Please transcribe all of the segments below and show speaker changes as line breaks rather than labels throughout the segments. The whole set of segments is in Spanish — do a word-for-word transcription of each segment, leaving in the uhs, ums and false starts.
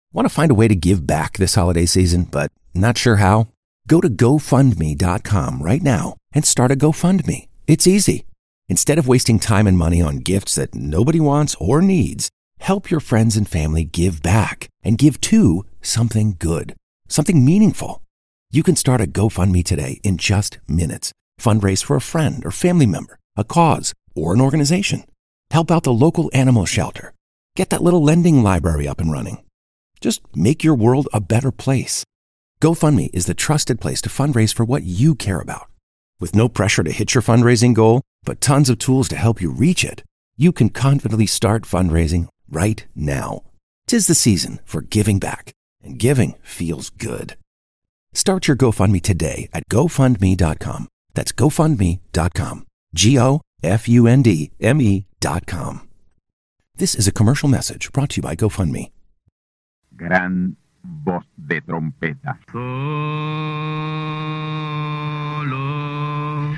Want to find a way to give back this holiday season, but not sure how? Go to go fund me dot com right now and start a GoFundMe. It's easy. Instead of wasting time and money on gifts that nobody wants or needs, help your friends and family give back and give to something good, something meaningful. You can start a GoFundMe today in just minutes. Fundraise for a friend or family member, a cause, or an organization. Help out the local animal shelter. Get that little lending library up and running. Just make your world a better place. GoFundMe is the trusted place to fundraise for what you care about. With no pressure to hit your fundraising goal, but tons of tools to help you reach it, you can confidently start fundraising right now. 'Tis the season for giving back, and giving feels good. Start your GoFundMe today at go fund me dot com. That's go fund me dot com. G O F U N D M E dot com. This is a commercial message brought to you by GoFundMe.
Gran voz de trompeta.
Solo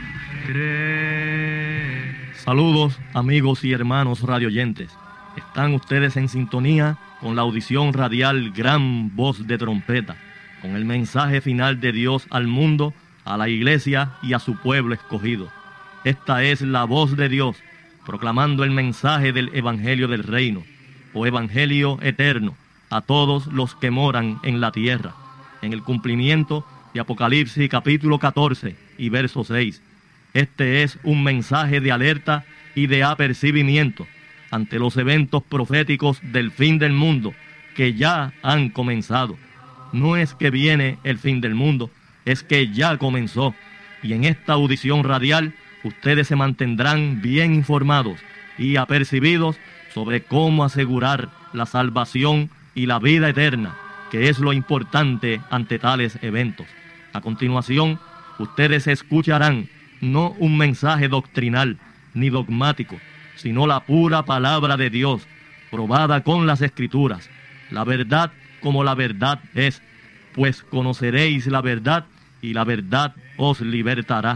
cree. Saludos, amigos y hermanos radioyentes. Están ustedes en sintonía con la audición radial Gran Voz de Trompeta, con el mensaje final de Dios al mundo, a la iglesia y a su pueblo escogido. Esta es la voz de Dios, proclamando el mensaje del Evangelio del Reino, o Evangelio eterno, a todos los que moran en la tierra, en el cumplimiento de Apocalipsis capítulo catorce y verso seis. Este es un mensaje de alerta y de apercibimiento ante los eventos proféticos del fin del mundo que ya han comenzado. No es que viene el fin del mundo, es que ya comenzó. Y en esta audición radial ustedes se mantendrán bien informados y apercibidos sobre cómo asegurar la salvación y la vida eterna, que es lo importante ante tales eventos. A continuación, ustedes escucharán no un mensaje doctrinal ni dogmático, sino la pura palabra de Dios, probada con las Escrituras, la verdad como la verdad es, pues conoceréis la verdad y la verdad os libertará.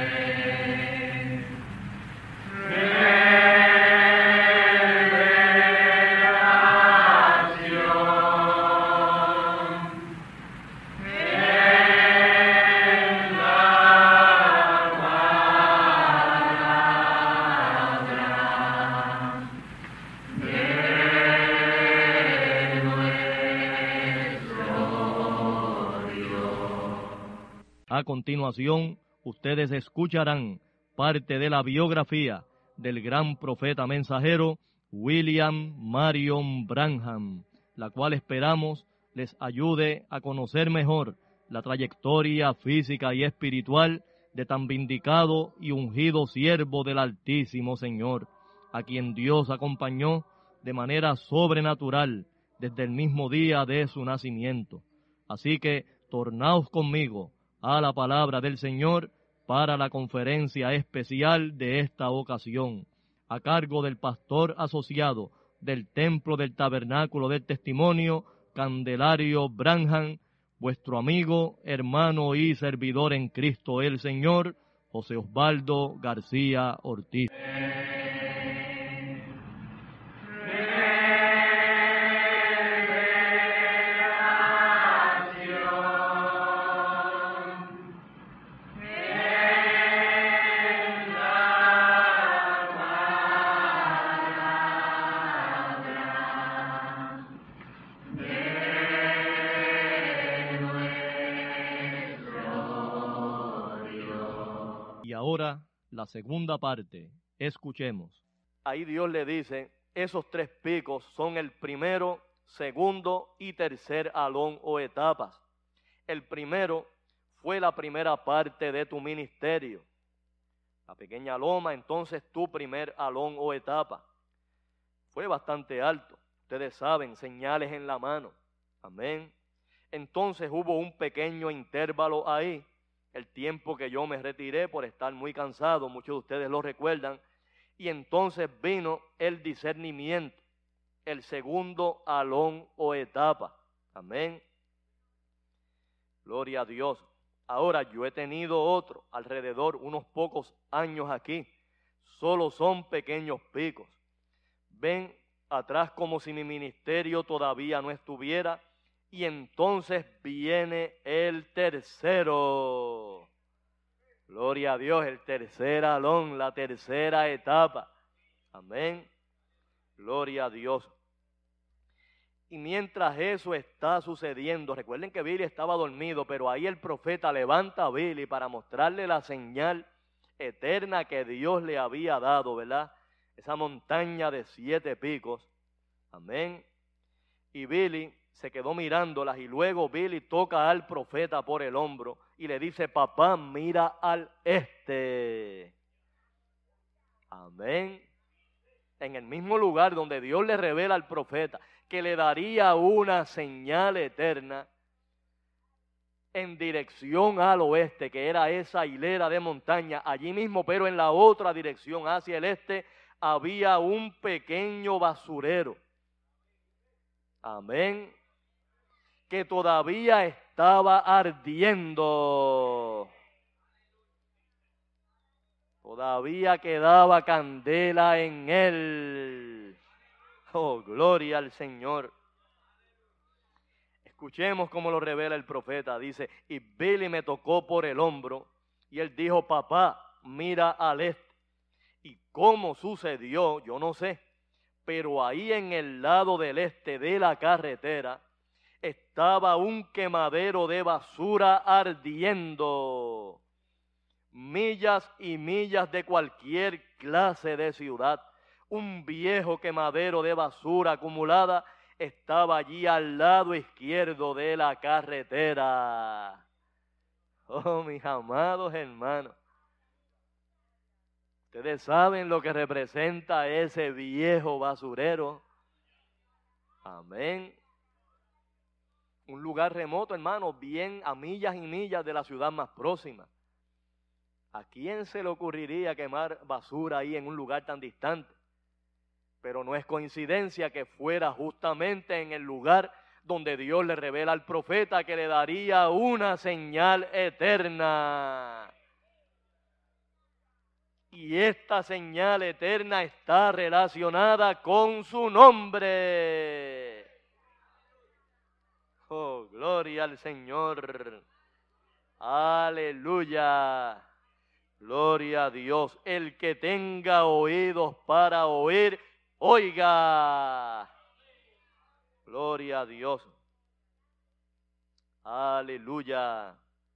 A continuación, ustedes escucharán parte de la biografía del gran profeta mensajero William Marion Branham, la cual esperamos les ayude a conocer mejor la trayectoria física y espiritual de tan vindicado y ungido siervo del Altísimo Señor, a quien Dios acompañó de manera sobrenatural desde el mismo día de su nacimiento. Así que, tornaos conmigo a la palabra del Señor para la conferencia especial de esta ocasión, a cargo del pastor asociado del Templo del Tabernáculo del Testimonio, Candelario Branham, vuestro amigo, hermano y servidor en Cristo el Señor, José Osvaldo García Ortiz. Y ahora, la segunda parte, escuchemos. Ahí Dios le dice, esos tres picos son el primero, segundo y tercer alón o etapas. El primero fue la primera parte de tu ministerio. La pequeña loma, entonces tu primer alón o etapa. Fue bastante alto. Ustedes saben, señales en la mano. Amén. Entonces hubo un pequeño intervalo ahí. El tiempo que yo me retiré por estar muy cansado, muchos de ustedes lo recuerdan, y entonces vino el discernimiento, el segundo alón o etapa. Amén. Gloria a Dios. Ahora yo he tenido otro, alrededor unos pocos años aquí, solo son pequeños picos. Ven atrás como si mi ministerio todavía no estuviera, y entonces viene el tercero. Gloria a Dios, el tercer alón, la tercera etapa. Amén. Gloria a Dios. Y mientras eso está sucediendo, recuerden que Billy estaba dormido, pero ahí el profeta levanta a Billy para mostrarle la señal eterna que Dios le había dado, ¿verdad? Esa montaña de siete picos. Amén. Y Billy se quedó mirándolas y luego Billy toca al profeta por el hombro y le dice: papá, mira al este. Amén. En el mismo lugar donde Dios le revela al profeta que le daría una señal eterna en dirección al oeste, que era esa hilera de montaña, allí mismo, pero en la otra dirección, hacia el este, había un pequeño basurero. Amén. Que todavía estaba ardiendo. Todavía quedaba candela en él. Oh, gloria al Señor. Escuchemos cómo lo revela el profeta. Dice: y Billy me tocó por el hombro y él dijo: papá, mira al este. Y cómo sucedió, yo no sé, pero ahí en el lado del este de la carretera estaba un quemadero de basura ardiendo. Millas y millas de cualquier clase de ciudad. Un viejo quemadero de basura acumulada estaba allí al lado izquierdo de la carretera. Oh, mis amados hermanos. Ustedes saben lo que representa ese viejo basurero. Amén. Un lugar remoto, hermano, bien a millas y millas de la ciudad más próxima. ¿A quién se le ocurriría quemar basura ahí en un lugar tan distante? Pero no es coincidencia que fuera justamente en el lugar donde Dios le revela al profeta que le daría una señal eterna. Y esta señal eterna está relacionada con su nombre. Oh, gloria al Señor. Aleluya. Gloria a Dios. El que tenga oídos para oír, oiga. Gloria a Dios. Aleluya.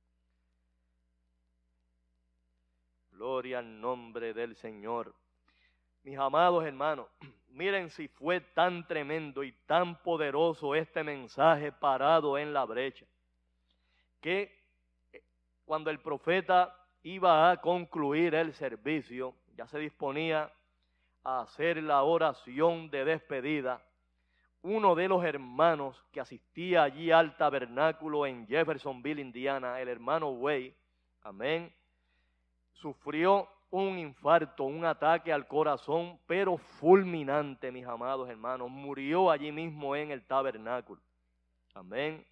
Gloria al nombre del Señor. Mis amados hermanos, miren si fue tan tremendo y tan poderoso este mensaje parado en la brecha, que cuando el profeta iba a concluir el servicio, ya se disponía a hacer la oración de despedida, uno de los hermanos que asistía allí al tabernáculo en Jeffersonville, Indiana, el hermano Way, amén, sufrió un infarto, un ataque al corazón, pero fulminante, mis amados hermanos. Murió allí mismo en el tabernáculo. Amén.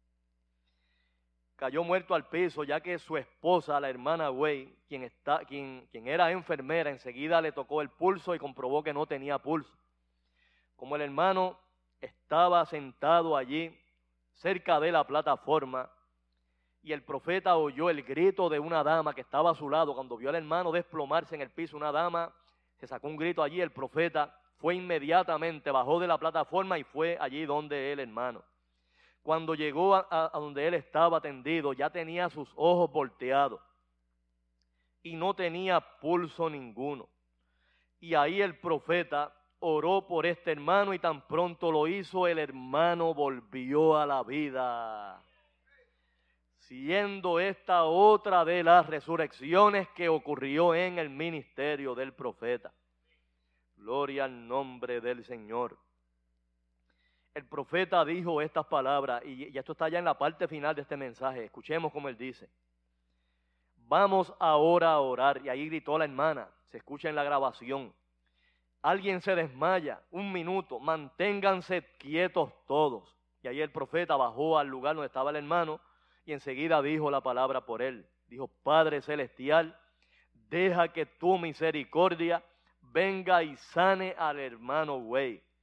Cayó muerto al piso, ya que su esposa, la hermana Way, quien, está, quien, quien era enfermera, enseguida le tocó el pulso y comprobó que no tenía pulso. Como el hermano estaba sentado allí, cerca de la plataforma, y el profeta oyó el grito de una dama que estaba a su lado. Cuando vio al hermano desplomarse en el piso, una dama se sacó un grito allí. El profeta fue inmediatamente, bajó de la plataforma y fue allí donde el hermano. Cuando llegó a, a donde él estaba tendido, ya tenía sus ojos volteados y no tenía pulso ninguno. Y ahí el profeta oró por este hermano y tan pronto lo hizo, el hermano volvió a la vida. Siendo esta otra de las resurrecciones que ocurrió en el ministerio del profeta. Gloria al nombre del Señor. El profeta dijo estas palabras, y esto está ya en la parte final de este mensaje. Escuchemos cómo él dice: vamos ahora a orar. Y ahí gritó la hermana, se escucha en la grabación: alguien se desmaya, un minuto, manténganse quietos todos. Y ahí el profeta bajó al lugar donde estaba el hermano, y enseguida dijo la palabra por él. Dijo: Padre Celestial, deja que tu misericordia venga y sane al hermano Way.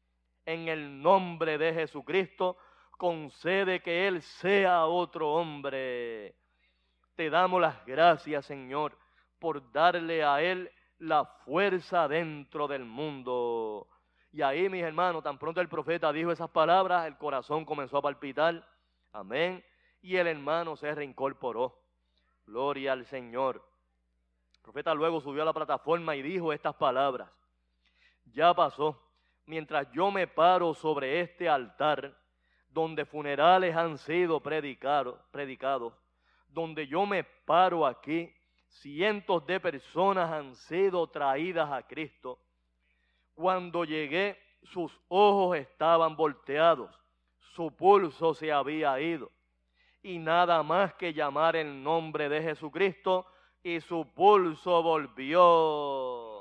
en el nombre de Jesucristo, concede que él sea otro hombre. Te damos las gracias, Señor, por darle a él la fuerza dentro del mundo. Y ahí, mis hermanos, tan pronto el profeta dijo esas palabras, el corazón comenzó a palpitar. Amén. Y el hermano se reincorporó. Gloria al Señor. El profeta luego subió a la plataforma y dijo estas palabras. Ya pasó. Mientras yo me paro sobre este altar, donde funerales han sido predicado, predicados, donde yo me paro aquí, cientos de personas han sido traídas a Cristo. Cuando llegué, sus ojos estaban volteados, su pulso se había ido, y nada más que llamar el nombre de Jesucristo, y su pulso volvió.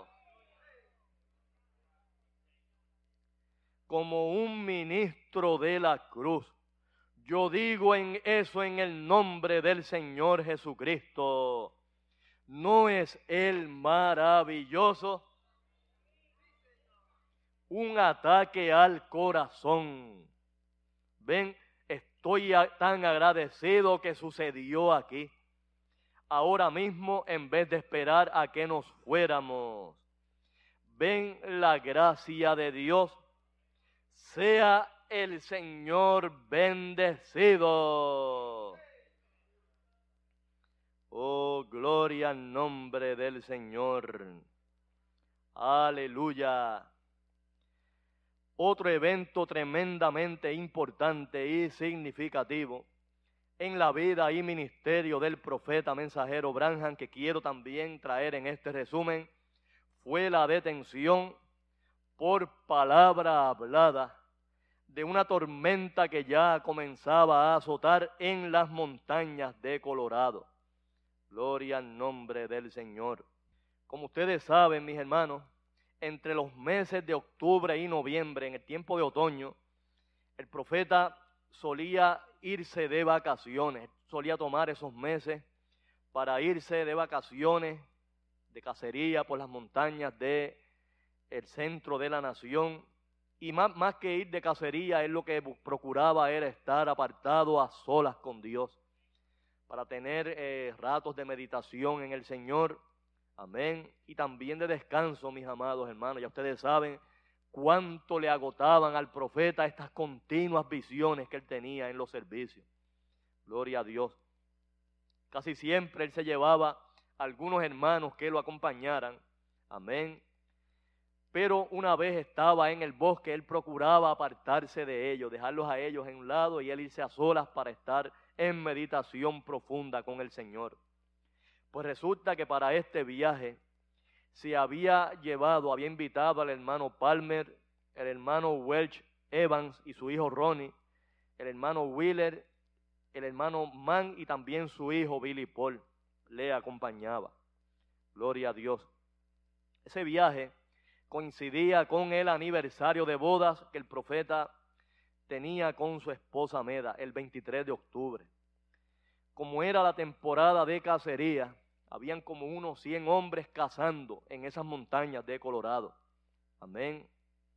Como un ministro de la cruz, yo digo en eso en el nombre del Señor Jesucristo. ¿No es Él maravilloso? Un ataque al corazón. Ven, estoy tan agradecido que sucedió aquí. Ahora mismo, en vez de esperar a que nos fuéramos, ven la gracia de Dios. Sea el Señor bendecido. Oh, gloria al nombre del Señor. Aleluya. Otro evento tremendamente importante y significativo en la vida y ministerio del profeta mensajero Branham, que quiero también traer en este resumen, fue la detención por palabra hablada de una tormenta que ya comenzaba a azotar en las montañas de Colorado. Gloria al nombre del Señor. Como ustedes saben, mis hermanos, entre los meses de octubre y noviembre, en el tiempo de otoño, el profeta solía irse de vacaciones, solía tomar esos meses para irse de vacaciones, de cacería por las montañas del centro de la nación. Y más, más que ir de cacería, él lo que procuraba era estar apartado a solas con Dios, para tener eh, ratos de meditación en el Señor. Amén. Y también de descanso, mis amados hermanos. Ya ustedes saben cuánto le agotaban al profeta estas continuas visiones que él tenía en los servicios. Gloria a Dios. Casi siempre él se llevaba a algunos hermanos que lo acompañaran. Amén. Pero una vez estaba en el bosque, él procuraba apartarse de ellos, dejarlos a ellos en un lado y él irse a solas para estar en meditación profunda con el Señor. Pues resulta que para este viaje se había llevado, había invitado al hermano Palmer, el hermano Welch Evans y su hijo Ronnie, el hermano Wheeler, el hermano Mann y también su hijo Billy Paul le acompañaba. Gloria a Dios. Ese viaje coincidía con el aniversario de bodas que el profeta tenía con su esposa Meda, el veintitrés de octubre. Como era la temporada de cacería, habían como unos cien hombres cazando en esas montañas de Colorado. Amén.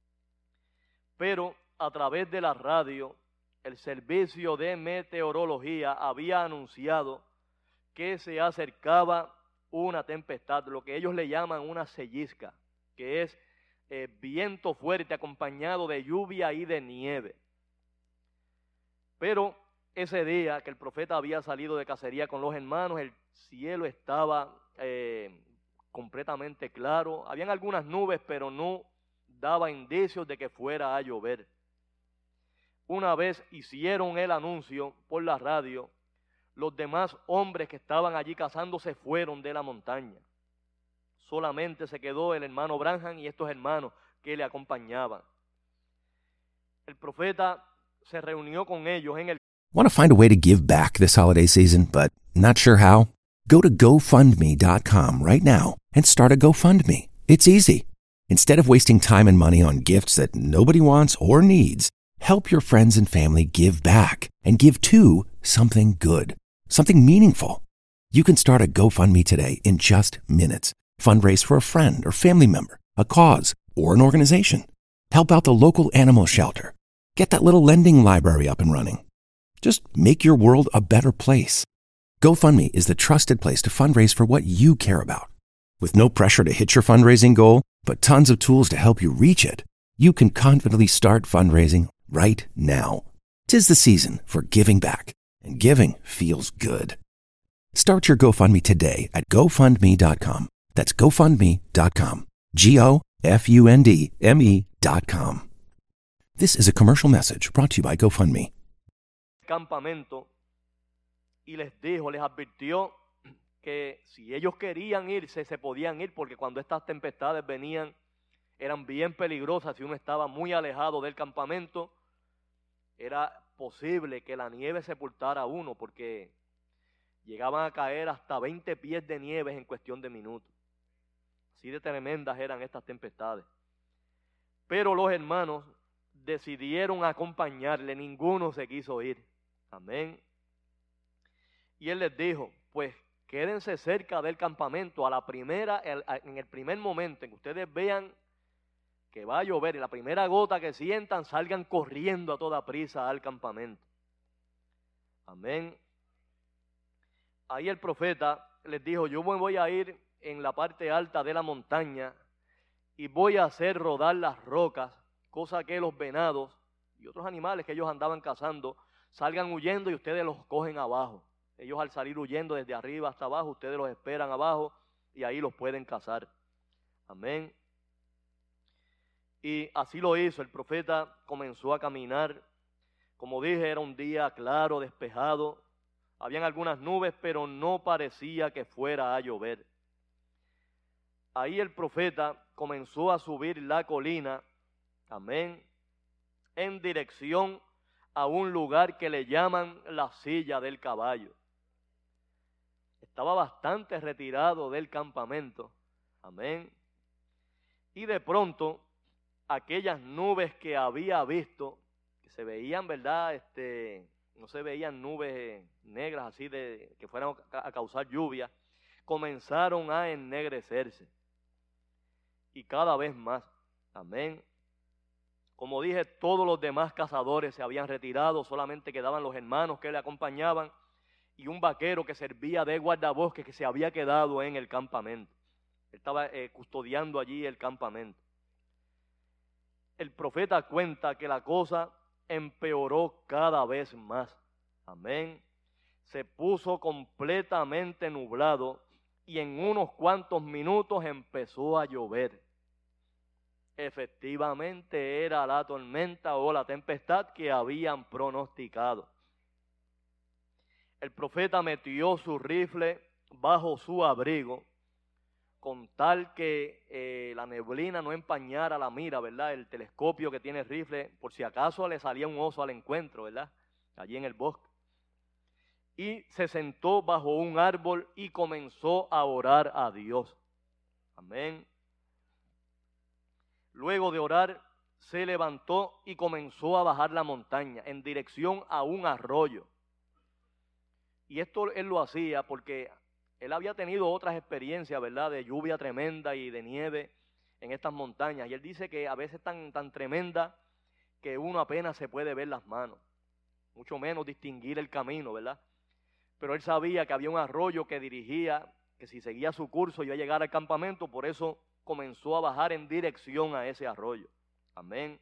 Pero a través de la radio, el servicio de meteorología había anunciado que se acercaba una tempestad, lo que ellos le llaman una sellisca, que es eh, viento fuerte acompañado de lluvia y de nieve. Pero ese día que el profeta había salido de cacería con los hermanos, el cielo estaba eh, completamente claro. Habían algunas nubes, pero no daba indicios de que fuera a llover. Una vez hicieron el anuncio por la radio, los demás hombres que estaban allí cazando se fueron de la montaña. Solamente se quedó el hermano Branham y estos hermanos que le acompañaban. El profeta se reunió con ellos en el...
Want to find a way to give back this holiday season, but not sure how? Go to go fund me dot com right now and start a GoFundMe. It's easy. Instead of wasting time and money on gifts that nobody wants or needs, help your friends and family give back and give to something good, something meaningful. You can start a GoFundMe today in just minutes. Fundraise for a friend or family member, a cause, or an organization. Help out the local animal shelter. Get that little lending library up and running. Just make your world a better place. GoFundMe is the trusted place to fundraise for what you care about. With no pressure to hit your fundraising goal, but tons of tools to help you reach it, you can confidently start fundraising right now. 'Tis the season for giving back, and giving feels good. Start your GoFundMe today at go fund me dot com. That's go fund me dot com. G O F U N D M E dot com. This is a commercial message brought to you by GoFundMe.
Campamento y les dijo, les advirtió que si ellos querían irse, se podían ir, porque cuando estas tempestades venían, eran bien peligrosas. Si uno estaba muy alejado del campamento, era posible que la nieve sepultara a uno, porque llegaban a caer hasta veinte pies de nieve en cuestión de minutos. Así de tremendas eran estas tempestades. Pero los hermanos decidieron acompañarle, ninguno se quiso ir. Amén. Y él les dijo, pues quédense cerca del campamento a la primera, en el primer momento en que ustedes vean que va a llover, y la primera gota que sientan, salgan corriendo a toda prisa al campamento. Amén. Ahí el profeta les dijo, yo me voy a ir en la parte alta de la montaña y voy a hacer rodar las rocas, cosa que los venados y otros animales que ellos andaban cazando salgan huyendo y ustedes los cogen abajo. Ellos al salir huyendo desde arriba hasta abajo, ustedes los esperan abajo y ahí los pueden cazar. Amén. Y así lo hizo. El profeta comenzó a caminar. Como dije, era un día claro, despejado. Habían algunas nubes, pero no parecía que fuera a llover. Ahí el profeta comenzó a subir la colina, amén, en dirección a un lugar que le llaman la silla del caballo. Estaba bastante retirado del campamento, amén. Y de pronto, aquellas nubes que había visto, que se veían, ¿verdad?, este, no se veían nubes negras así de que fueran a causar lluvia, comenzaron a ennegrecerse. Y cada vez más, amén. Como dije, todos los demás cazadores se habían retirado, solamente quedaban los hermanos que le acompañaban y un vaquero que servía de guardabosques que se había quedado en el campamento. Él estaba eh, custodiando allí el campamento. El profeta cuenta que la cosa empeoró cada vez más, amén. Se puso completamente nublado y en unos cuantos minutos empezó a llover. Efectivamente era la tormenta o la tempestad que habían pronosticado. El profeta metió su rifle bajo su abrigo con tal que eh, la neblina no empañara la mira, ¿verdad? El telescopio que tiene el rifle, por si acaso le salía un oso al encuentro, ¿verdad? Allí en el bosque. Y se sentó bajo un árbol y comenzó a orar a Dios. Amén. Luego de orar, se levantó y comenzó a bajar la montaña en dirección a un arroyo. Y esto él lo hacía porque él había tenido otras experiencias, ¿verdad?, de lluvia tremenda y de nieve en estas montañas. Y él dice que a veces tan, tan tremenda que uno apenas se puede ver las manos, mucho menos distinguir el camino, ¿verdad? Pero él sabía que había un arroyo que dirigía, que si seguía su curso iba a llegar al campamento, por eso comenzó a bajar en dirección a ese arroyo. Amén.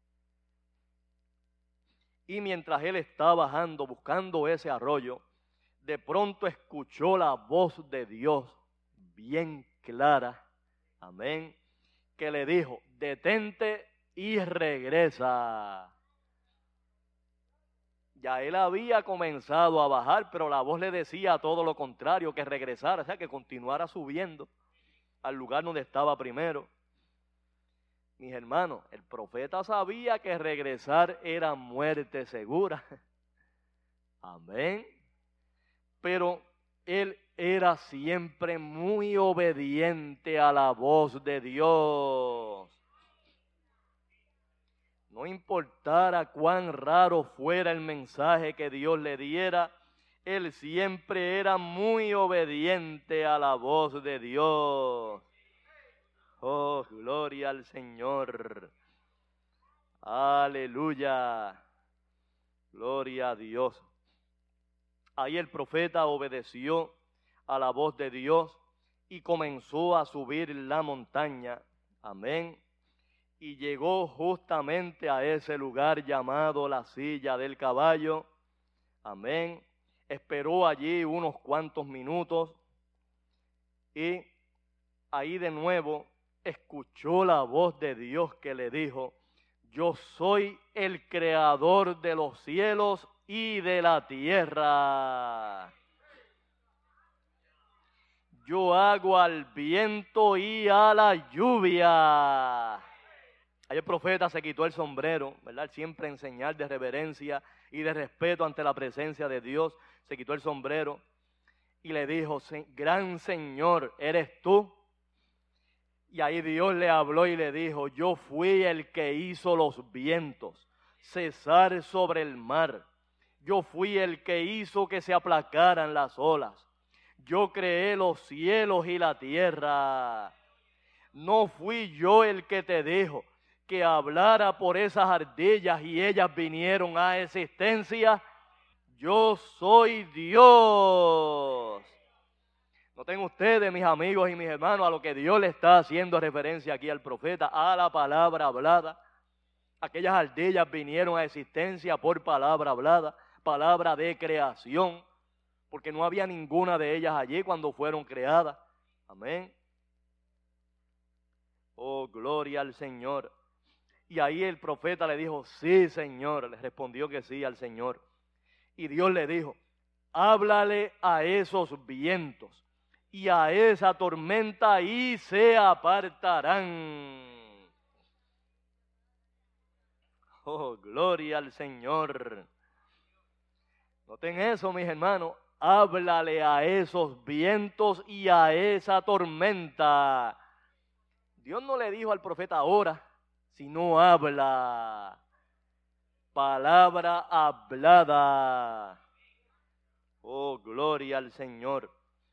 Y mientras él estaba bajando, buscando ese arroyo, de pronto escuchó la voz de Dios bien clara, amén, que le dijo, detente y regresa. Ya él había comenzado a bajar, pero la voz le decía todo lo contrario, que regresara, o sea, que continuara subiendo al lugar donde estaba primero. Mis hermanos, el profeta sabía que regresar era muerte segura. Amén. Pero él era siempre muy obediente a la voz de Dios. No importara cuán raro fuera el mensaje que Dios le diera, él siempre era muy obediente a la voz de Dios. Oh, gloria al Señor. Aleluya. Gloria a Dios. Ahí el profeta obedeció a la voz de Dios y comenzó a subir la montaña. Amén. Y llegó justamente a ese lugar llamado la silla del caballo. Amén. Esperó allí unos cuantos minutos y ahí de nuevo escuchó la voz de Dios que le dijo: yo soy el creador de los cielos y de la tierra. Yo hago al viento y a la lluvia. Ahí el profeta se quitó el sombrero, ¿verdad? Siempre en señal de reverencia y de respeto ante la presencia de Dios. Se quitó el sombrero y le dijo: gran Señor, ¿eres tú? Y ahí Dios le habló y le dijo: yo fui el que hizo los vientos cesar sobre el mar. Yo fui el que hizo que se aplacaran las olas. Yo creé los cielos y la tierra. ¿No fui yo el que te dijo que hablara por esas ardillas y ellas vinieron a existencia? Yo soy Dios. Noten ustedes, mis amigos y mis hermanos, a lo que Dios le está haciendo referencia aquí al profeta, a la palabra hablada. Aquellas ardillas vinieron a existencia por palabra hablada, palabra de creación, porque no había ninguna de ellas allí cuando fueron creadas. Amén. Oh, gloria al Señor. Y ahí el profeta le dijo: sí, Señor. Le respondió que sí al Señor. Y Dios le dijo: háblale a esos vientos y a esa tormenta y se apartarán. Oh, gloria al Señor. Noten eso, mis hermanos. Háblale a esos vientos y a esa tormenta. Dios no le dijo al profeta ahora, sino habla. Palabra hablada. Oh, gloria al Señor.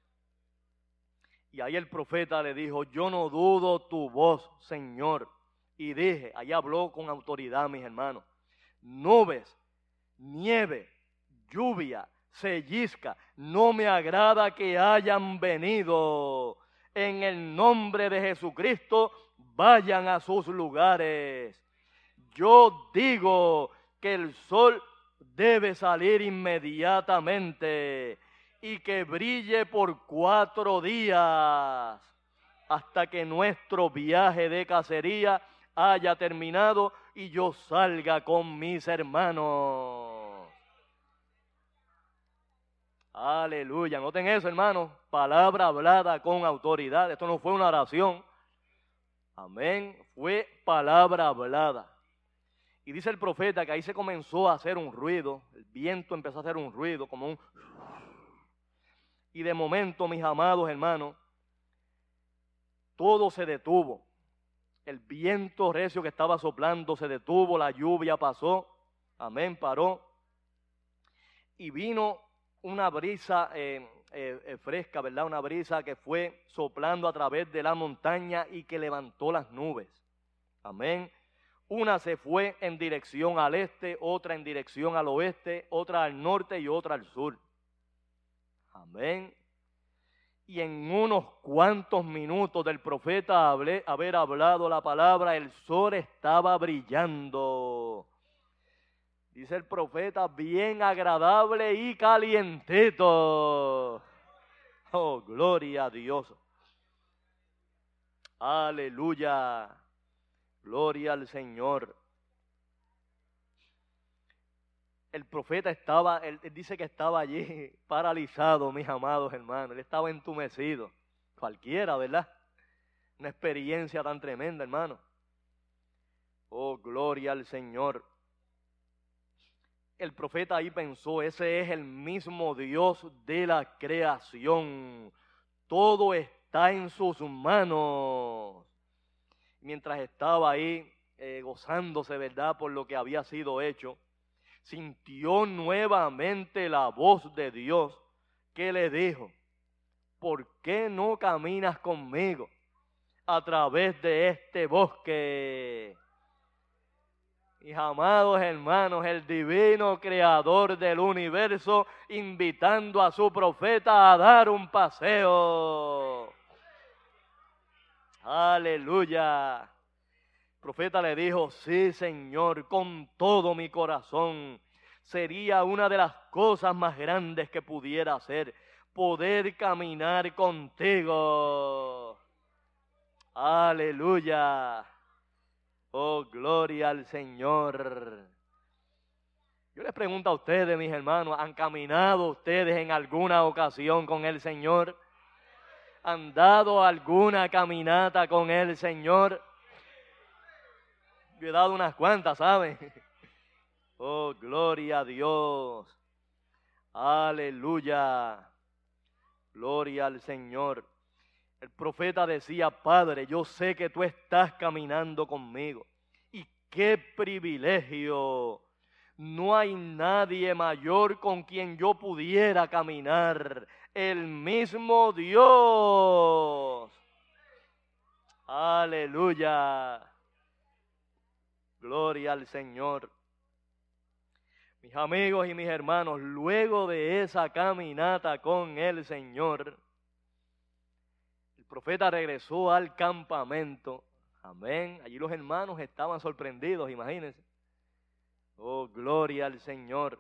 Y ahí el profeta le dijo: yo no dudo tu voz, Señor. Y dije, ahí habló con autoridad, mis hermanos: nubes, nieve, lluvia, sellizca, no me agrada que hayan venido. En el nombre de Jesucristo, vayan a sus lugares. Yo digo que el sol debe salir inmediatamente y que brille por cuatro días hasta que nuestro viaje de cacería haya terminado y yo salga con mis hermanos. Aleluya. Noten eso, hermanos. Palabra hablada con autoridad. Esto no fue una oración. Amén. Fue palabra hablada. Y dice el profeta que ahí se comenzó a hacer un ruido. El viento empezó a hacer un ruido como un... Y de momento, mis amados hermanos, todo se detuvo. El viento recio que estaba soplando se detuvo, la lluvia pasó, amén, paró. Y vino una brisa eh, eh, eh, fresca, ¿verdad? Una brisa que fue soplando a través de la montaña y que levantó las nubes. Amén. Una se fue en dirección al este, otra en dirección al oeste, otra al norte y otra al sur. Amén. Y en unos cuantos minutos del profeta hablé, haber hablado la palabra, el sol estaba brillando. Dice el profeta: bien agradable y calientito. Oh, gloria a Dios. Aleluya. Gloria al Señor. El profeta estaba, él, él dice que estaba allí paralizado, mis amados hermanos. Él estaba entumecido. Cualquiera, ¿verdad? Una experiencia tan tremenda, hermano. Oh, gloria al Señor. El profeta ahí pensó: ese es el mismo Dios de la creación. Todo está en sus manos. Mientras estaba ahí eh, gozándose, ¿verdad?, por lo que había sido hecho, sintió nuevamente la voz de Dios que le dijo: ¿por qué no caminas conmigo a través de este bosque? Mis amados hermanos, el divino creador del universo invitando a su profeta a dar un paseo. Aleluya. El profeta le dijo, sí, Señor, con todo mi corazón. Sería una de las cosas más grandes que pudiera hacer, poder caminar contigo. Aleluya. Oh, gloria al Señor. Yo les pregunto a ustedes, mis hermanos, ¿han caminado ustedes en alguna ocasión con el Señor? ¿Han dado alguna caminata con el Señor? Yo he dado unas cuantas, ¿saben? Oh, gloria a Dios. Aleluya. Gloria al Señor. El profeta decía, Padre, yo sé que tú estás caminando conmigo. Y qué privilegio. No hay nadie mayor con quien yo pudiera caminar. El mismo Dios. Aleluya. Gloria al Señor. Mis amigos y mis hermanos, luego de esa caminata con el Señor, el profeta regresó al campamento. Amén. Allí los hermanos estaban sorprendidos, imagínense. Oh, gloria al Señor.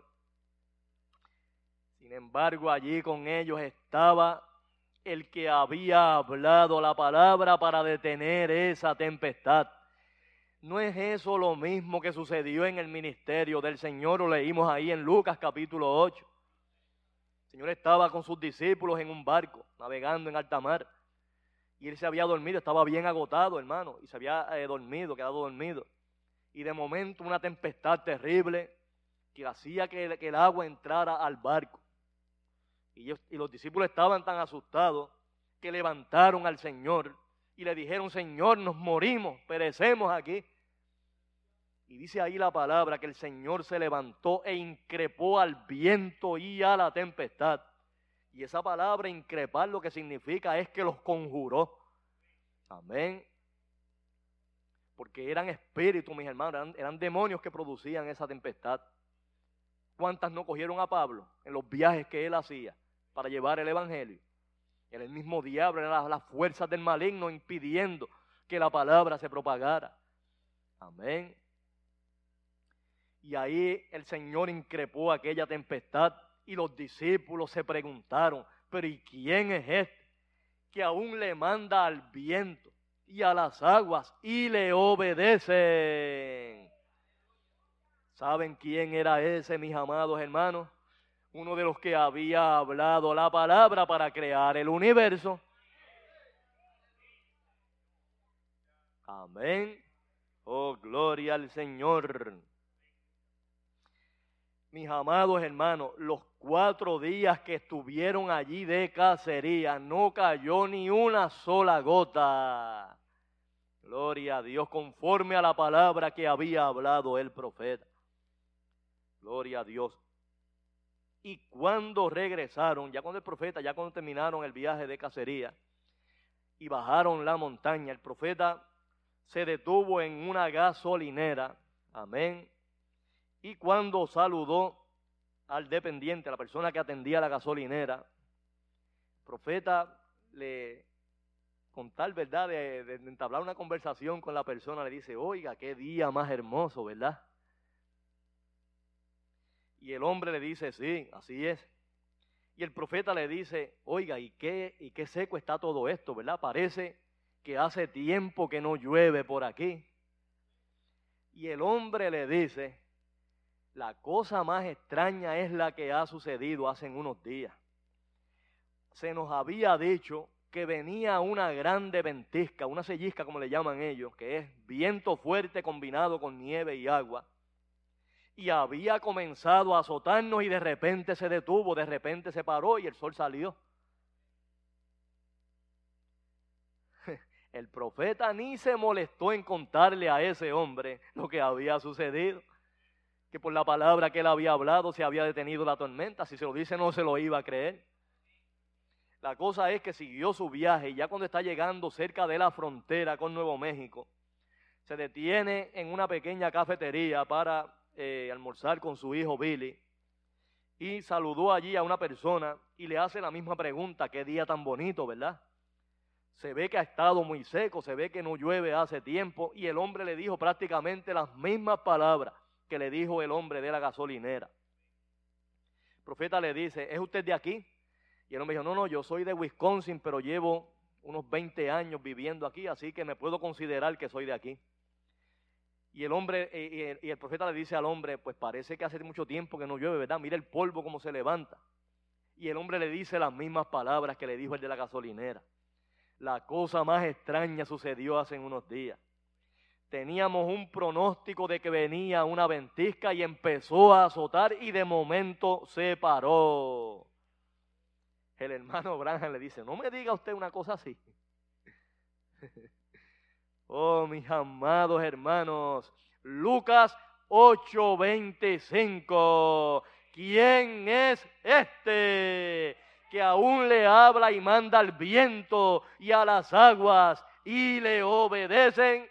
Sin embargo, allí con ellos estaba el que había hablado la palabra para detener esa tempestad. ¿No es eso lo mismo que sucedió en el ministerio del Señor? Lo leímos ahí en Lucas capítulo ocho. El Señor estaba con sus discípulos en un barco, navegando en alta mar. Y él se había dormido, estaba bien agotado, hermano, y se había eh, dormido, quedado dormido. Y de momento una tempestad terrible que hacía que, que el agua entrara al barco. Y, ellos, y los discípulos estaban tan asustados que levantaron al Señor y le dijeron, Señor, nos morimos, perecemos aquí. Y dice ahí la palabra que el Señor se levantó e increpó al viento y a la tempestad. Y esa palabra increpar lo que significa es que los conjuró. Amén. Porque eran espíritus, mis hermanos, eran, eran demonios que producían esa tempestad. ¿Cuántas no cogieron a Pablo en los viajes que él hacía para llevar el evangelio? Era el mismo diablo, eran las, las fuerzas del maligno impidiendo que la palabra se propagara. Amén. Y ahí el Señor increpó aquella tempestad y los discípulos se preguntaron, pero ¿y quién es este que aún le manda al viento y a las aguas y le obedecen? ¿Saben quién era ese, mis amados hermanos? Uno de los que había hablado la palabra para crear el universo. Amén. Oh, gloria al Señor. Mis amados hermanos, los cuatro días que estuvieron allí de cacería, no cayó ni una sola gota. Gloria a Dios, conforme a la palabra que había hablado el profeta. Gloria a Dios. Y cuando regresaron, ya cuando el profeta, ya cuando terminaron el viaje de cacería y bajaron la montaña, el profeta se detuvo en una gasolinera. Amén. Y cuando saludó al dependiente, a la persona que atendía la gasolinera, el profeta le, con tal verdad de, de entablar una conversación con la persona, le dice, oiga, qué día más hermoso, ¿verdad? Y el hombre le dice, sí, así es. Y el profeta le dice, oiga, ¿y qué, y qué seco está todo esto, ¿verdad? Parece que hace tiempo que no llueve por aquí. Y el hombre le dice, la cosa más extraña es la que ha sucedido hace unos días. Se nos había dicho que venía una grande ventisca, una sellisca como le llaman ellos, que es viento fuerte combinado con nieve y agua. Y había comenzado a azotarnos y de repente se detuvo, de repente se paró y el sol salió. El profeta ni se molestó en contarle a ese hombre lo que había sucedido. Que por la palabra que él había hablado se había detenido la tormenta. Si se lo dice no se lo iba a creer. La cosa es que siguió su viaje y ya cuando está llegando cerca de la frontera con Nuevo México, se detiene en una pequeña cafetería para eh, almorzar con su hijo Billy y saludó allí a una persona y le hace la misma pregunta, qué día tan bonito, ¿verdad? Se ve que ha estado muy seco, se ve que no llueve hace tiempo y el hombre le dijo prácticamente las mismas palabras que le dijo el hombre de la gasolinera. El profeta le dice, ¿es usted de aquí? Y el hombre dijo, no, no, yo soy de Wisconsin, pero llevo unos veinte años viviendo aquí, así que me puedo considerar que soy de aquí. Y el hombre, y el, y el profeta le dice al hombre, pues parece que hace mucho tiempo que no llueve, ¿verdad? Mira el polvo cómo se levanta. Y el hombre le dice las mismas palabras que le dijo el de la gasolinera. La cosa más extraña sucedió hace unos días. Teníamos un pronóstico de que venía una ventisca y empezó a azotar y de momento se paró. El hermano Branham le dice, no me diga usted una cosa así. Oh, mis amados hermanos, Lucas ocho veinticinco. ¿Quién es este que aún le habla y manda al viento y a las aguas y le obedecen?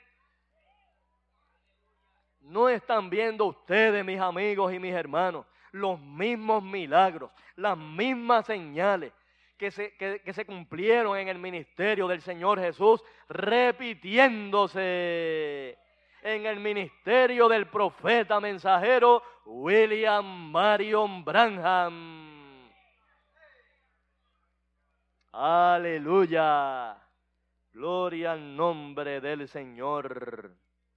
¿No están viendo ustedes, mis amigos y mis hermanos, los mismos milagros, las mismas señales que se, que, que se cumplieron en el ministerio del Señor Jesús, repitiéndose en el ministerio del profeta mensajero William Marion Branham? Aleluya, gloria al nombre del Señor.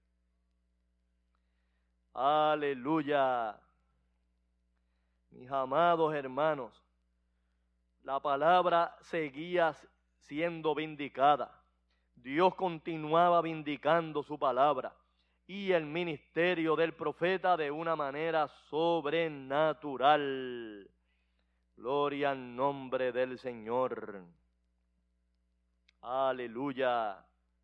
Aleluya. Mis amados hermanos, la palabra seguía siendo vindicada. Dios continuaba vindicando su palabra y el ministerio del profeta de una manera sobrenatural. Gloria al nombre del Señor. Aleluya.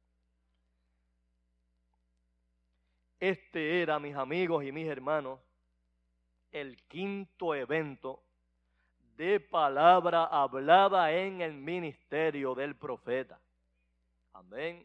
Este era, mis amigos y mis hermanos, el quinto evento de palabra hablada en el ministerio del profeta. Amén.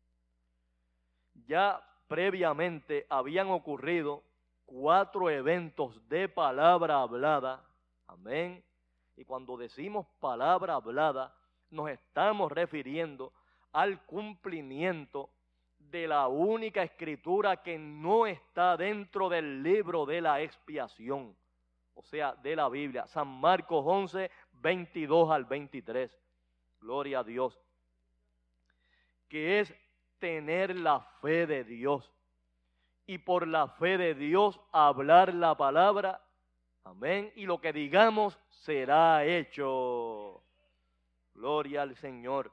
Ya previamente habían ocurrido cuatro eventos de palabra hablada. Amén. Y cuando decimos palabra hablada, nos estamos refiriendo al cumplimiento de la única escritura que no está dentro del libro de la expiación, o sea, de la Biblia, San Marcos once, veintidós al veintitrés, gloria a Dios, que es tener la fe de Dios, y por la fe de Dios hablar la palabra, amén, y lo que digamos será hecho, gloria al Señor.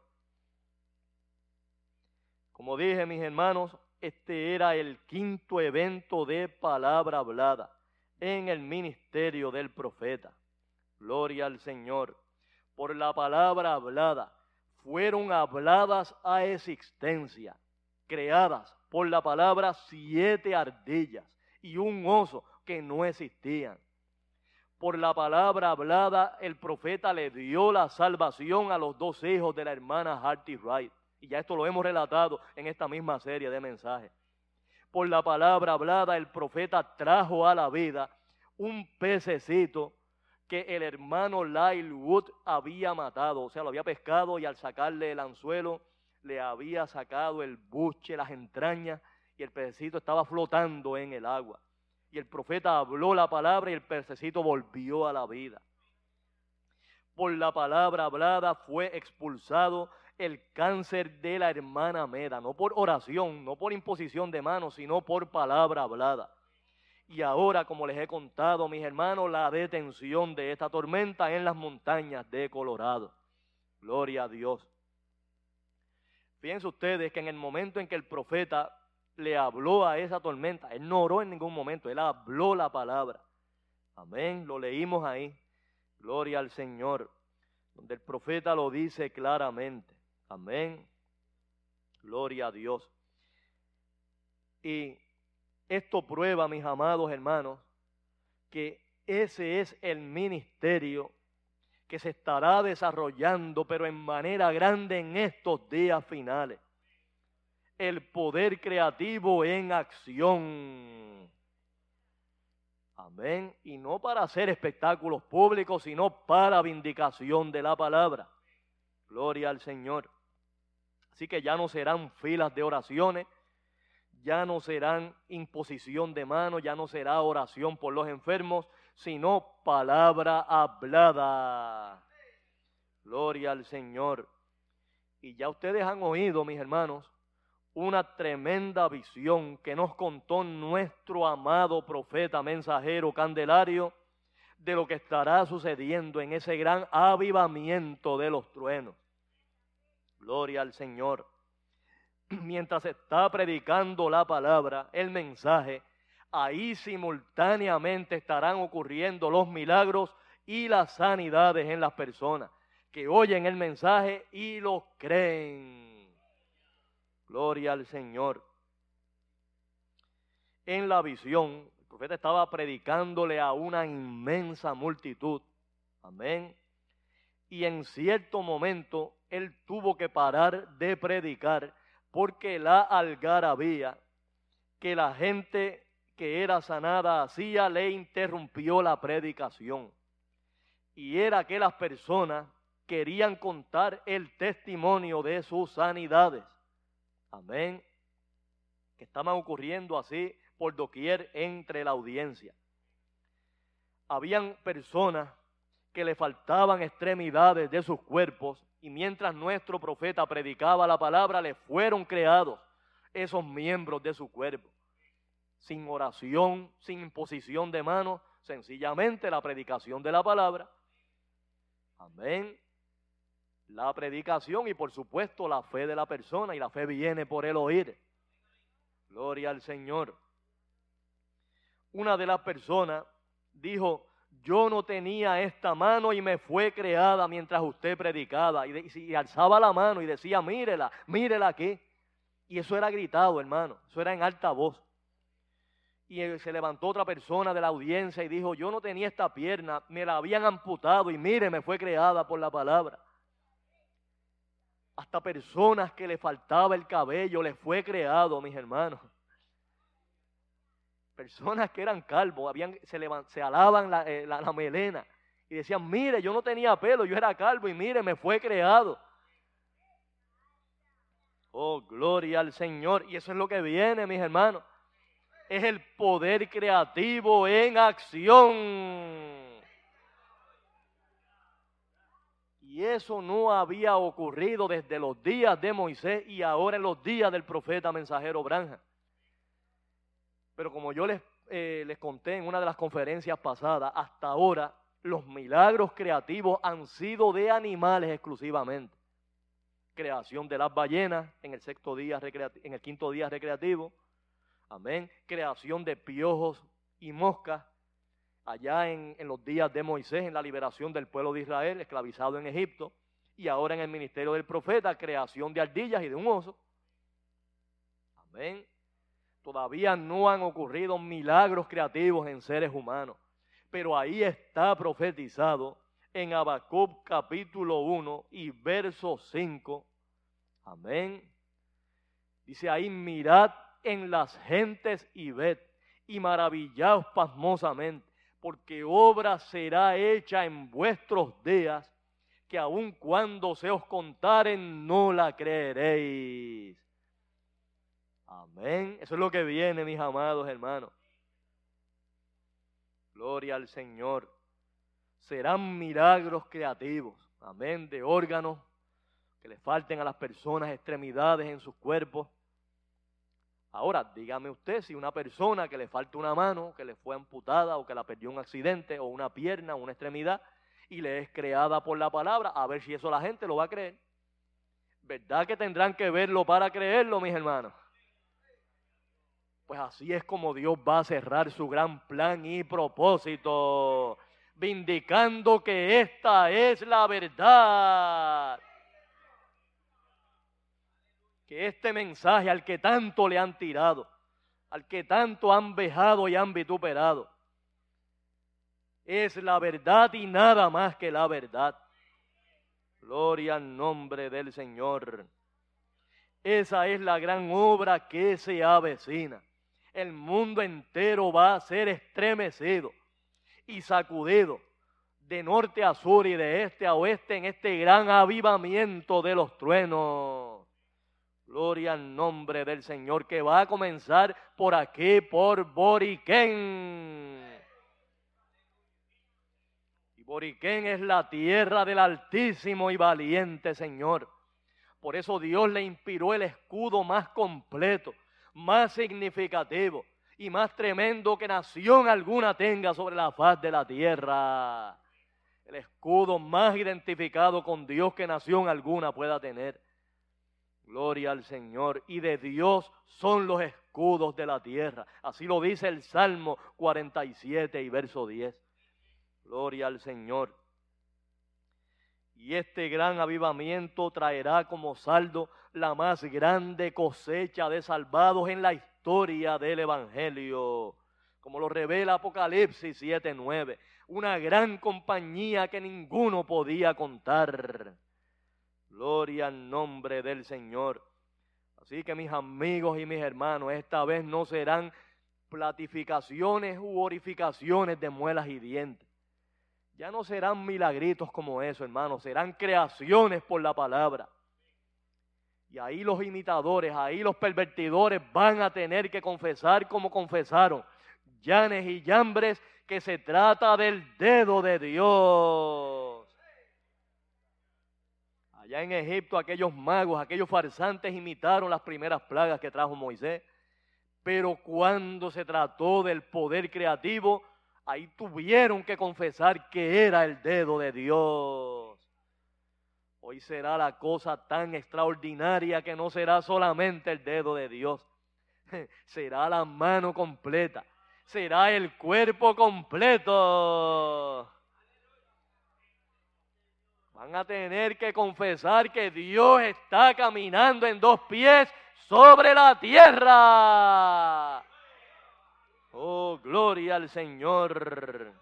Como dije, mis hermanos, este era el quinto evento de palabra hablada en el ministerio del profeta. Gloria al Señor. Por la palabra hablada fueron habladas a existencia, creadas por la palabra siete ardillas y un oso que no existían. Por la palabra hablada el profeta le dio la salvación a los dos hijos de la hermana Hattie Wright. Y ya esto lo hemos relatado en esta misma serie de mensajes. Por la palabra hablada, el profeta trajo a la vida un pececito que el hermano Lyle Wood había matado. O sea, lo había pescado y al sacarle el anzuelo, le había sacado el buche, las entrañas, y el pececito estaba flotando en el agua. Y el profeta habló la palabra y el pececito volvió a la vida. Por la palabra hablada fue expulsado el cáncer de la hermana Meda, no por oración, no por imposición de manos, sino por palabra hablada. Y ahora, como les he contado, mis hermanos, la detención de esta tormenta en las montañas de Colorado. Gloria a Dios. Fíjense ustedes que en el momento en que el profeta le habló a esa tormenta, él no oró en ningún momento, él habló la palabra. Amén, lo leímos ahí. Gloria al Señor, donde el profeta lo dice claramente. Amén. Gloria a Dios. Y esto prueba, mis amados hermanos, que ese es el ministerio que se estará desarrollando, pero en manera grande en estos días finales. el poder creativo en acción. Amén. Y no para hacer espectáculos públicos, sino para vindicación de la palabra. Gloria al Señor. Así que ya no serán filas de oraciones, ya no serán imposición de manos, ya no será oración por los enfermos, sino palabra hablada. Gloria al Señor. Y ya ustedes han oído, mis hermanos, una tremenda visión que nos contó nuestro amado profeta mensajero Candelario de lo que estará sucediendo en ese gran avivamiento de los truenos. Gloria al Señor. Mientras está predicando la palabra, el mensaje, ahí simultáneamente estarán ocurriendo los milagros y las sanidades en las personas que oyen el mensaje y lo creen. Gloria al Señor. En la visión, el profeta estaba predicándole a una inmensa multitud. Amén. Y en cierto momento, él tuvo que parar de predicar porque la algarabía que la gente que era sanada hacía le interrumpió la predicación. Y era que las personas querían contar el testimonio de sus sanidades. Amén. Que estaban ocurriendo así por doquier entre la audiencia. Habían personas que le faltaban extremidades de sus cuerpos y mientras nuestro profeta predicaba la palabra, le fueron creados esos miembros de su cuerpo. Sin oración, sin imposición de manos, sencillamente la predicación de la palabra. Amén. La predicación y por supuesto la fe de la persona, y la fe viene por el oír. Gloria al Señor. Una de las personas dijo: yo no tenía esta mano y me fue creada mientras usted predicaba. Y, de, y alzaba la mano y decía: mírela, mírela aquí. Y eso era gritado, hermano, eso era en alta voz. Y se levantó otra persona de la audiencia y dijo: yo no tenía esta pierna, me la habían amputado y mire, me fue creada por la palabra. Hasta personas que le faltaba el cabello les fue creado, mis hermanos. Personas que eran calvos, habían, se, levant, se alaban la, eh, la, la melena y decían: mire, yo no tenía pelo, yo era calvo y mire, me fue creado. Oh, gloria al Señor. Y eso es lo que viene, mis hermanos. Es el poder creativo en acción. Y eso no había ocurrido desde los días de Moisés y ahora en los días del profeta mensajero Branham. Pero como yo les, eh, les conté en una de las conferencias pasadas, hasta ahora los milagros creativos han sido de animales exclusivamente. Creación de las ballenas en el sexto día recreativo, en el quinto día recreativo. Amén. Creación de piojos y moscas allá en, en los días de Moisés, en la liberación del pueblo de Israel, esclavizado en Egipto. Y ahora en el ministerio del profeta, creación de ardillas y de un oso. Amén. Todavía no han ocurrido milagros creativos en seres humanos. Pero ahí está profetizado en Habacuc capítulo uno y verso cinco. Amén. Dice ahí: mirad en las gentes y ved, y maravillaos pasmosamente, porque obra será hecha en vuestros días, que aun cuando se os contaren no la creeréis. Amén. Eso es lo que viene, mis amados hermanos. Gloria al Señor. Serán milagros creativos. Amén. De órganos que le falten a las personas extremidades en sus cuerpos. Ahora, dígame usted si una persona que le falta una mano, que le fue amputada o que la perdió en un accidente, o una pierna, una extremidad, y le es creada por la palabra, a ver si eso la gente lo va a creer. ¿Verdad que tendrán que verlo para creerlo, mis hermanos? Pues así es como Dios va a cerrar su gran plan y propósito, vindicando que esta es la verdad. Que este mensaje al que tanto le han tirado, al que tanto han vejado y han vituperado, es la verdad y nada más que la verdad. Gloria al nombre del Señor. Esa es la gran obra que se avecina. El mundo entero va a ser estremecido y sacudido de norte a sur y de este a oeste en este gran avivamiento de los truenos. Gloria al nombre del Señor, que va a comenzar por aquí, por Boriquén. Y Boriquén es la tierra del Altísimo y valiente Señor. Por eso Dios le inspiró el escudo más completo, más significativo y más tremendo que nación alguna tenga sobre la faz de la tierra. El escudo más identificado con Dios que nación alguna pueda tener. Gloria al Señor. Y de Dios son los escudos de la tierra. Así lo dice el Salmo cuarenta y siete y verso diez. Gloria al Señor. Y este gran avivamiento traerá como saldo la más grande cosecha de salvados en la historia del Evangelio. Como lo revela Apocalipsis siete nueve. Una gran compañía que ninguno podía contar. Gloria al nombre del Señor. Así que mis amigos y mis hermanos, esta vez no serán platificaciones u orificaciones de muelas y dientes. Ya no serán milagritos como eso, hermanos, serán creaciones por la palabra. Y ahí los imitadores, ahí los pervertidores van a tener que confesar como confesaron, Llanes y Llambres, que se trata del dedo de Dios. Allá en Egipto aquellos magos, aquellos farsantes imitaron las primeras plagas que trajo Moisés, pero cuando se trató del poder creativo, ahí tuvieron que confesar que era el dedo de Dios. Hoy será la cosa tan extraordinaria que no será solamente el dedo de Dios, será la mano completa, será el cuerpo completo. Van a tener que confesar que Dios está caminando en dos pies sobre la tierra. Oh, gloria al Señor.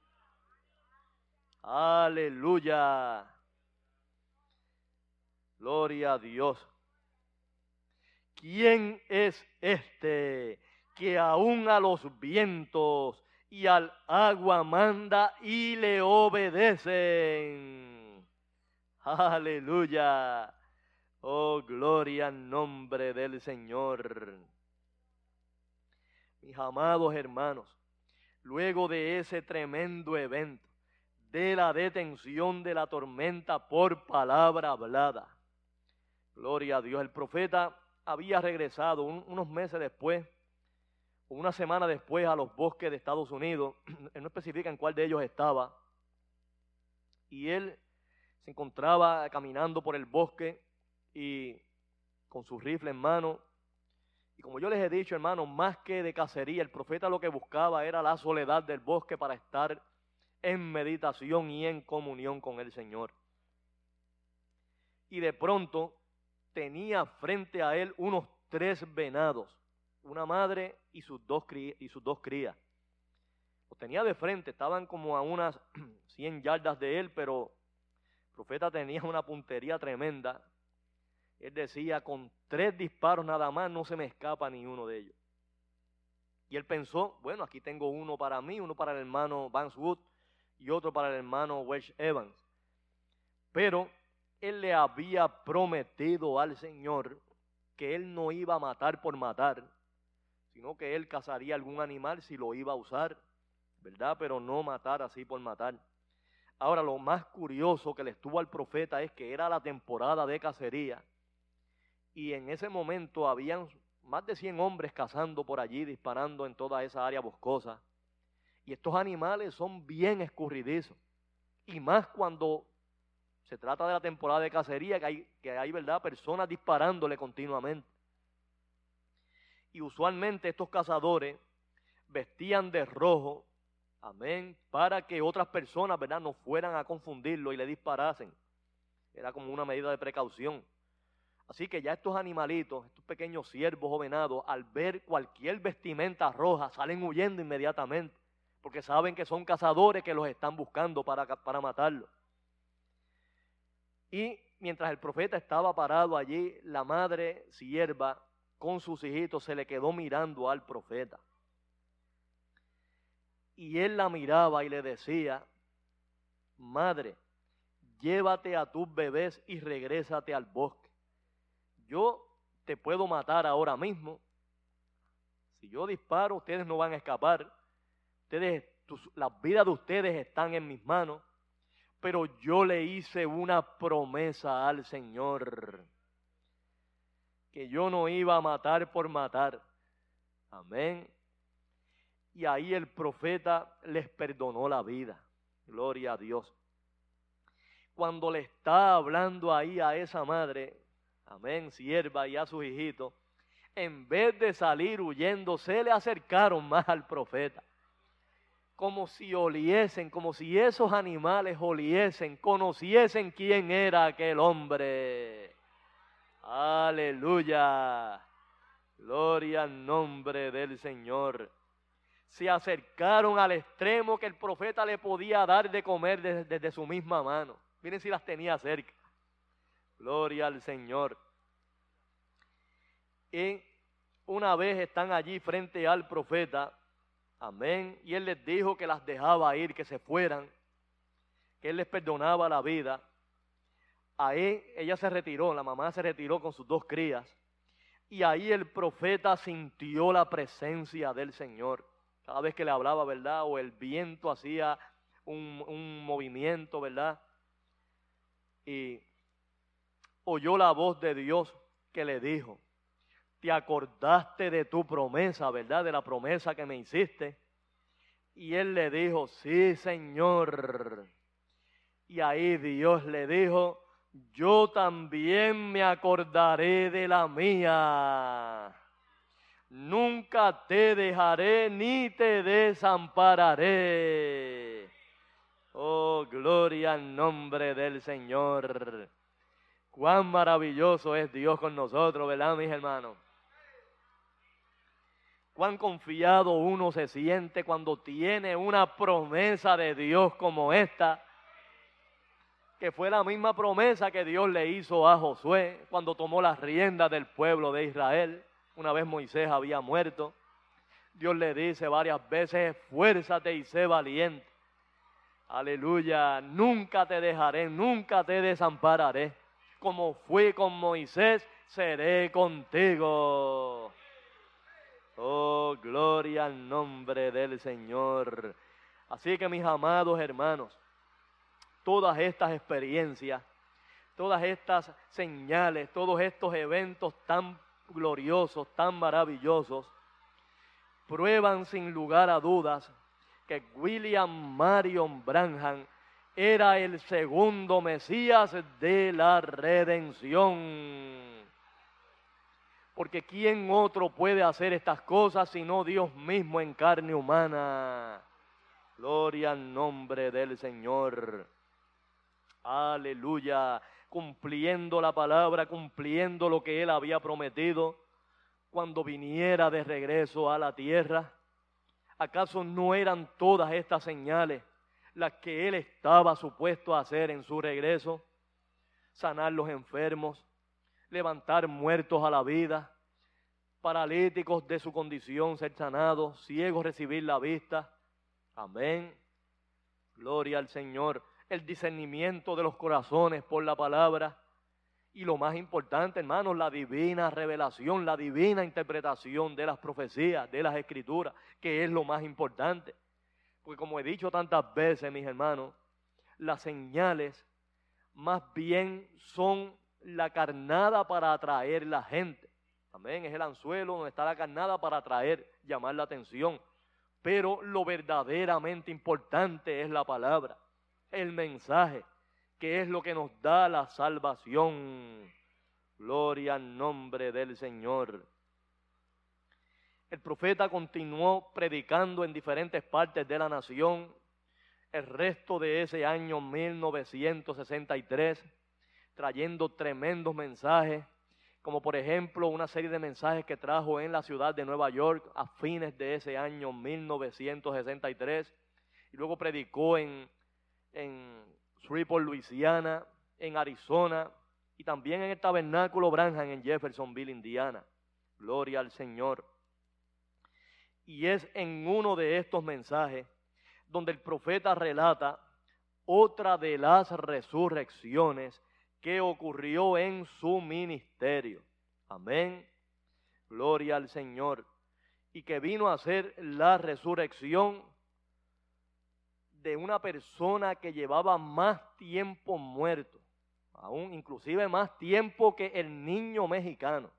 Aleluya. Gloria a Dios. ¿Quién es este que aún a los vientos y al agua manda y le obedecen? Aleluya. Oh, gloria al nombre del Señor. Mis amados hermanos, luego de ese tremendo evento, de la detención de la tormenta por palabra hablada, gloria a Dios, el profeta había regresado un, unos meses después, una semana después a los bosques de Estados Unidos, él no especifica en cuál de ellos estaba, y él se encontraba caminando por el bosque y con su rifle en mano. Y como yo les he dicho, hermanos, más que de cacería, el profeta lo que buscaba era la soledad del bosque para estar en meditación y en comunión con el Señor. Y de pronto tenía frente a él unos tres venados, una madre y sus dos crías. Y sus dos crías. Los tenía de frente, estaban como a unas cien yardas de él, pero el profeta tenía una puntería tremenda. Él decía, con tres disparos nada más no se me escapa ni uno de ellos. Y él pensó, bueno, aquí tengo uno para mí, uno para el hermano Vance Wood y otro para el hermano Welch Evans. Pero él le había prometido al Señor que él no iba a matar por matar, sino que él cazaría algún animal si lo iba a usar, ¿verdad? Pero no matar así por matar. Ahora, lo más curioso que le estuvo al profeta es que era la temporada de cacería, y en ese momento habían más de cien hombres cazando por allí, disparando en toda esa área boscosa. Y estos animales son bien escurridizos. Y más cuando se trata de la temporada de cacería, que hay, que hay ¿verdad?, personas disparándole continuamente. Y usualmente estos cazadores vestían de rojo, amén, para que otras personas, ¿verdad?, no fueran a confundirlo y le disparasen. Era como una medida de precaución. Así que ya estos animalitos, estos pequeños ciervos o venados, al ver cualquier vestimenta roja, salen huyendo inmediatamente, porque saben que son cazadores que los están buscando para, para matarlos. Y mientras el profeta estaba parado allí, la madre sierva con sus hijitos se le quedó mirando al profeta. Y él la miraba y le decía: madre, llévate a tus bebés y regrésate al bosque. Yo te puedo matar ahora mismo. Si yo disparo, ustedes no van a escapar. Ustedes, tus, las vidas de ustedes están en mis manos. Pero yo le hice una promesa al Señor, que yo no iba a matar por matar. Amén. Y ahí el profeta les perdonó la vida. Gloria a Dios. Cuando le está hablando ahí a esa madre, amén, sierva, y a sus hijitos, en vez de salir huyendo, se le acercaron más al profeta. Como si oliesen, como si esos animales oliesen, conociesen quién era aquel hombre. Aleluya. Gloria al nombre del Señor. Se acercaron al extremo que el profeta le podía dar de comer desde, desde su misma mano. Miren si las tenía cerca. Gloria al Señor. Y una vez están allí frente al profeta, amén, y él les dijo que las dejaba ir, que se fueran, que él les perdonaba la vida. Ahí ella se retiró, la mamá se retiró con sus dos crías, y ahí el profeta sintió la presencia del Señor. Cada vez que le hablaba, ¿verdad? O el viento hacía un, un movimiento, ¿verdad? Y oyó la voz de Dios que le dijo: te acordaste de tu promesa, ¿verdad? De la promesa que me hiciste. Y él le dijo: sí, Señor. Y ahí Dios le dijo: yo también me acordaré de la mía. Nunca te dejaré ni te desampararé. Oh, gloria al nombre del Señor. Cuán maravilloso es Dios con nosotros, ¿verdad, mis hermanos? Cuán confiado uno se siente cuando tiene una promesa de Dios como esta, que fue la misma promesa que Dios le hizo a Josué cuando tomó las riendas del pueblo de Israel. Una vez Moisés había muerto, Dios le dice varias veces: esfuérzate y sé valiente. Aleluya, nunca te dejaré, nunca te desampararé. Como fui con Moisés, seré contigo. Oh, gloria al nombre del Señor. Así que, mis amados hermanos, todas estas experiencias, todas estas señales, todos estos eventos tan gloriosos, tan maravillosos, prueban sin lugar a dudas que William Marion Branham era el segundo Mesías de la redención. Porque ¿quién otro puede hacer estas cosas sino Dios mismo en carne humana? Gloria al nombre del Señor. Aleluya. Cumpliendo la palabra, cumpliendo lo que Él había prometido cuando viniera de regreso a la tierra. ¿Acaso no eran todas estas señales las que Él estaba supuesto a hacer en su regreso? Sanar los enfermos, levantar muertos a la vida, paralíticos de su condición ser sanados, ciegos recibir la vista. Amén. Gloria al Señor. El discernimiento de los corazones por la palabra. Y lo más importante, hermanos, la divina revelación, la divina interpretación de las profecías, de las escrituras, que es lo más importante. Porque como he dicho tantas veces, mis hermanos, las señales más bien son la carnada para atraer la gente. Amén, es el anzuelo donde está la carnada para atraer, llamar la atención. Pero lo verdaderamente importante es la palabra, el mensaje, que es lo que nos da la salvación. Gloria al nombre del Señor. El profeta continuó predicando en diferentes partes de la nación el resto de ese año mil novecientos sesenta y tres, trayendo tremendos mensajes, como por ejemplo una serie de mensajes que trajo en la ciudad de Nueva York a fines de ese año mil novecientos sesenta y tres, y luego predicó en, en Shreveport, Luisiana, en Arizona y también en el Tabernáculo Branham en Jeffersonville, Indiana. Gloria al Señor. Y es en uno de estos mensajes donde el profeta relata otra de las resurrecciones que ocurrió en su ministerio. Amén. Gloria al Señor. Y que vino a ser la resurrección de una persona que llevaba más tiempo muerto, aún inclusive más tiempo que el niño mexicano.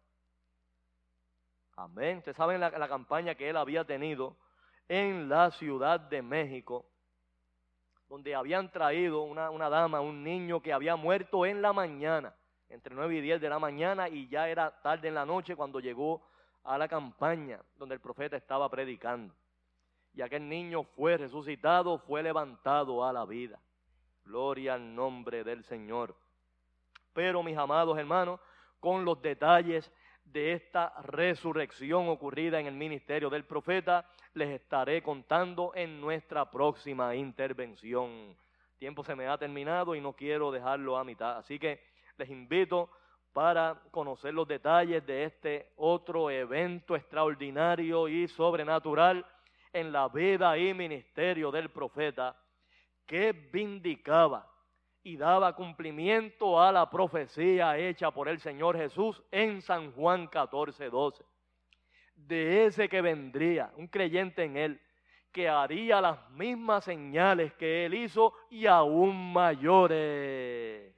Amén. Ustedes saben la, la campaña que él había tenido en la Ciudad de México, donde habían traído una, una dama, un niño que había muerto en la mañana, entre nueve y diez de la mañana, y ya era tarde en la noche cuando llegó a la campaña donde el profeta estaba predicando. Y aquel niño fue resucitado, fue levantado a la vida. Gloria al nombre del Señor. Pero mis amados hermanos, con los detalles de esta resurrección ocurrida en el ministerio del profeta, les estaré contando en nuestra próxima intervención. El tiempo se me ha terminado y no quiero dejarlo a mitad, así que les invito para conocer los detalles de este otro evento extraordinario y sobrenatural en la vida y ministerio del profeta, que vindicaba y daba cumplimiento a la profecía hecha por el Señor Jesús en San Juan catorce doce. De ese que vendría, un creyente en él, que haría las mismas señales que él hizo y aún mayores.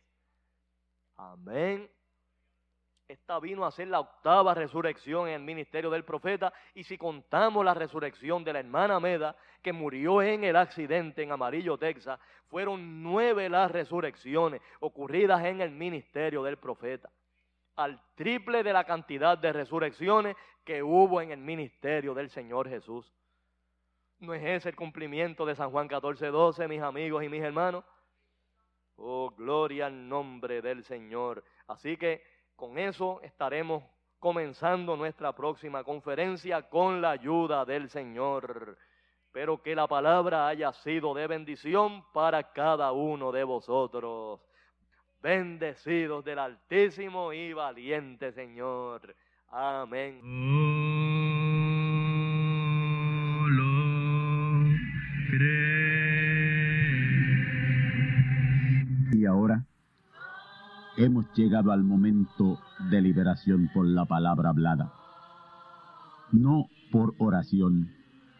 Amén. Esta vino a ser la octava resurrección en el ministerio del profeta, y si contamos la resurrección de la hermana Meda, que murió en el accidente en Amarillo, Texas, fueron nueve las resurrecciones ocurridas en el ministerio del profeta, al triple de la cantidad de resurrecciones que hubo en el ministerio del Señor Jesús. ¿No es ese el cumplimiento de San Juan catorce doce, mis amigos y mis hermanos? Oh, gloria al nombre del Señor. Así que con eso estaremos comenzando nuestra próxima conferencia con la ayuda del Señor. Espero que la palabra haya sido de bendición para cada uno de vosotros. Bendecidos del Altísimo y valiente Señor. Amén.
Y ahora hemos llegado al momento de liberación por la palabra hablada. No por oración.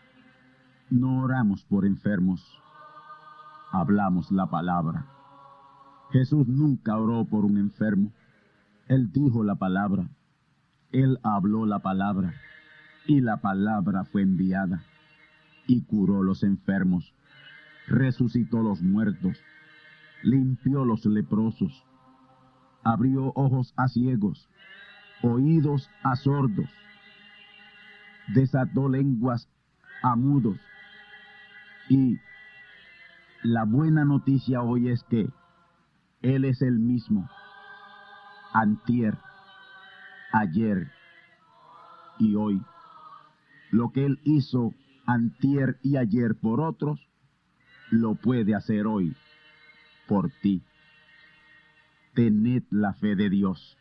No oramos por enfermos. Hablamos la palabra. Jesús nunca oró por un enfermo. Él dijo la palabra. Él habló la palabra. Y la palabra fue enviada. Y curó los enfermos. Resucitó los muertos. Limpió los leprosos. Abrió ojos a ciegos, oídos a sordos, desató lenguas a mudos. Y la buena noticia hoy es que Él es el mismo, antier, ayer y hoy. Lo que Él hizo antier y ayer por otros, lo puede hacer hoy por ti. Tened la fe de Dios.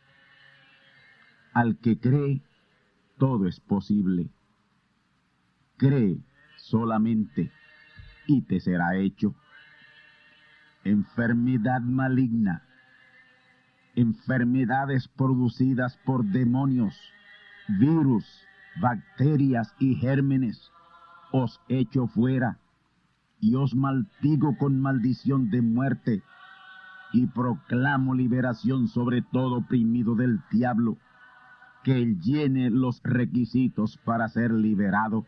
Al que cree, todo es posible. Cree solamente y te será hecho. Enfermedad maligna, enfermedades producidas por demonios, virus, bacterias y gérmenes, os echo fuera y os maldigo con maldición de muerte. Y proclamo liberación sobre todo oprimido del diablo, que él llene los requisitos para ser liberado.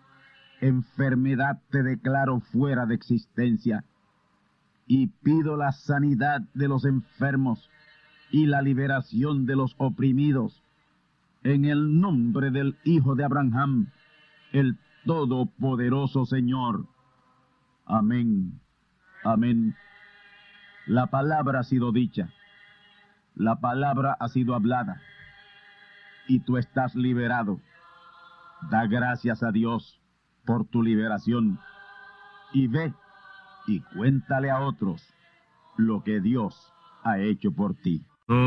Enfermedad te declaro fuera de existencia, y pido la sanidad de los enfermos y la liberación de los oprimidos, en el nombre del Hijo de Abraham, el Todopoderoso Señor. Amén. Amén. La palabra ha sido dicha, la palabra ha sido hablada, y tú estás liberado. Da gracias a Dios por tu liberación, y ve y cuéntale a otros lo que Dios ha hecho por ti.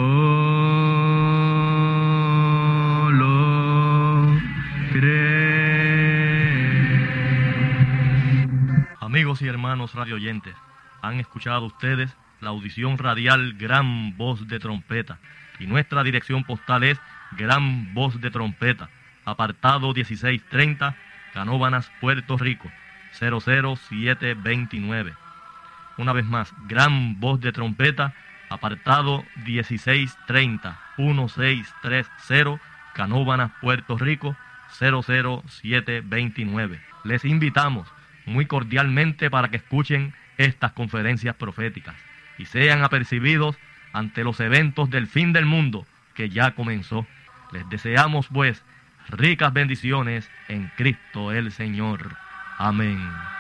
Solo cree.
Amigos y hermanos radioyentes, han escuchado ustedes la audición radial Gran Voz de Trompeta, y nuestra dirección postal es Gran Voz de Trompeta, apartado dieciséis treinta, Canóvanas, Puerto Rico, cero cero siete veintinueve. Una vez más, Gran Voz de Trompeta, apartado dieciséis treinta, dieciséis treinta, Canóvanas, Puerto Rico, cero cero siete veintinueve. Les invitamos muy cordialmente para que escuchen estas conferencias proféticas y sean apercibidos ante los eventos del fin del mundo que ya comenzó. Les deseamos, pues, ricas bendiciones en Cristo el Señor. Amén.